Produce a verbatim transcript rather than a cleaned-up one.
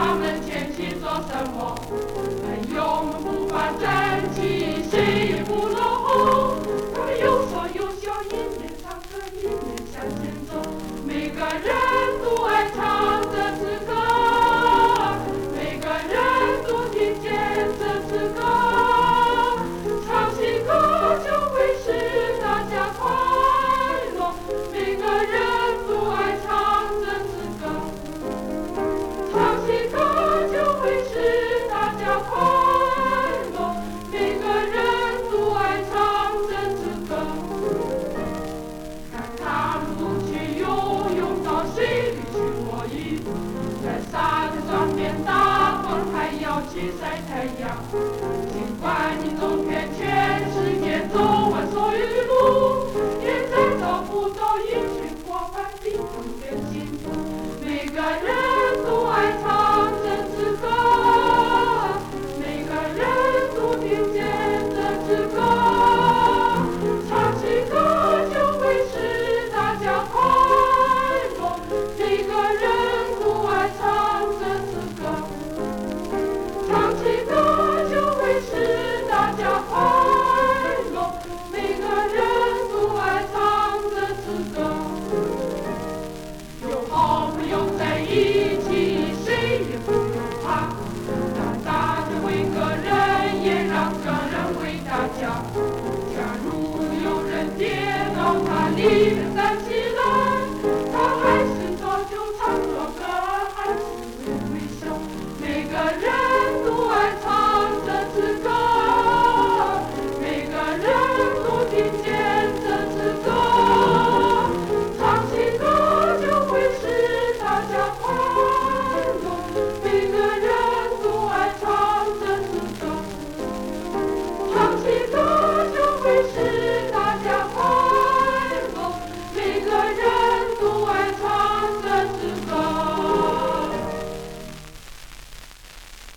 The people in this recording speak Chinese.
他们前去做什么？永不把真情谁也不落后。他们有说有笑，一面唱歌一面向前走。每个人都爱唱这支歌，每个人都听见这支歌。唱起歌就会使大家快乐，每个人都爱唱这支歌。唱起歌就会使大家快乐，每个人都爱唱这支歌。看他们不去游泳，到水里去摸鱼，在沙滩上面打滚，还要去晒太阳。